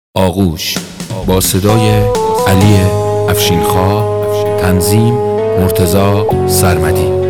آغوش با صدای علی افشینخواه، تنظیم مرتضی سرمدی.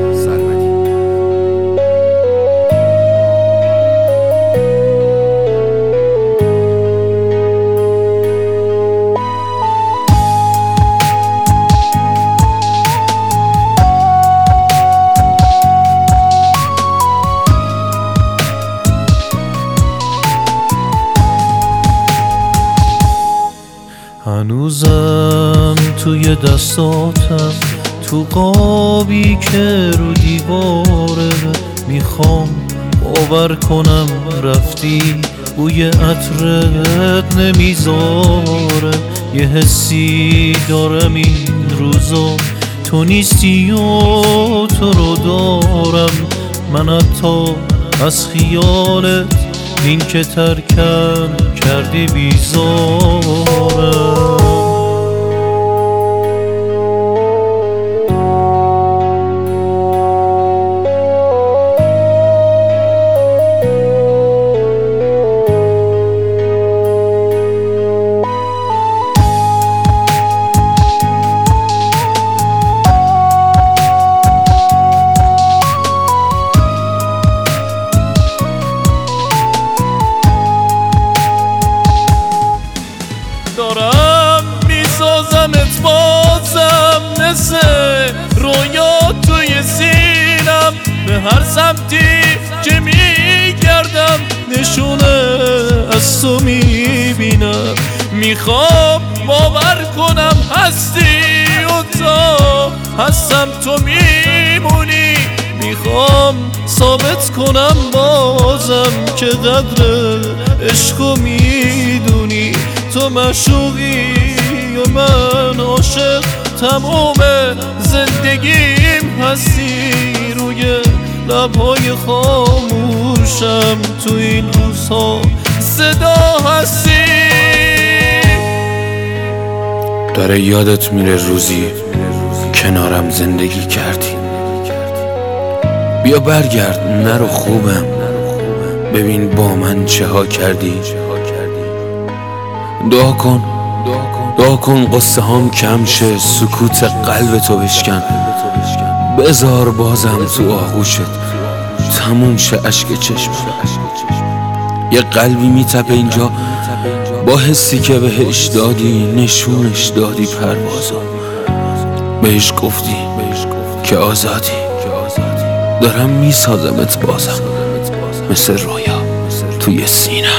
هنوزم توی دستاتم، تو قابی که رو دیواره. میخوام باور کنم رفتی، بوی عطرت نمیذاره. یه حسی دارم این روزا، تو نیستی و تو رو دارم. من حتی از خیالت این که ترکم کردی بیزارم. دارم میسازمت بازم، مثل رویا توی سینم. به هر سمتی که میگردم نشونه از تو میبینم. میخوام باور کنم هستی و تا هستم تو میمونی. میخوام ثابت کنم بازم که قدر عشقو میدونی. تو معشوقی و من عاشق، تمام زندگیم هستی. روی لبهای خاموشم تو این روزها صدا هستی. داره یادت میره روزی کنارم زندگی کردی. بیا برگرد نرو خوبم، ببین با من چه ها کردی. دعا کن قصه هام کم شه، سکوت قلب تو بشکن. بذار بازم تو آغوشت تموم شه عشق چشم. یه قلبی میتپه اینجا با حسی که بهش دادی، نشونش دادی پروازا. بهش گفتی که آزادی. دارم میسازمت بازم مثل رویا توی سینم.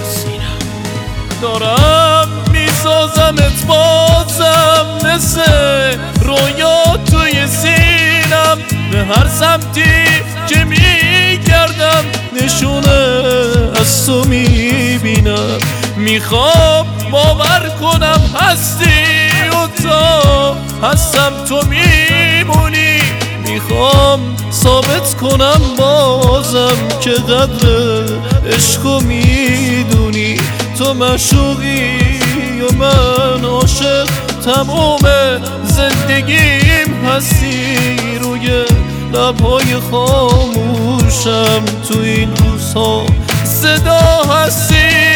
دارم میسازمت بازم مثل رویا توی سینم. به هر سمتی که میگردم نشونه از تو میبینم. میخوام باور کنم هستی و تا هستم تو میمونی. میخوام ثابت کنم بازم که قدر عشقو میدونی. تو معشوقی و من عاشق، تمام زندگیم هستی. روی لبهای خاموشم تو این روزها صدا هستی.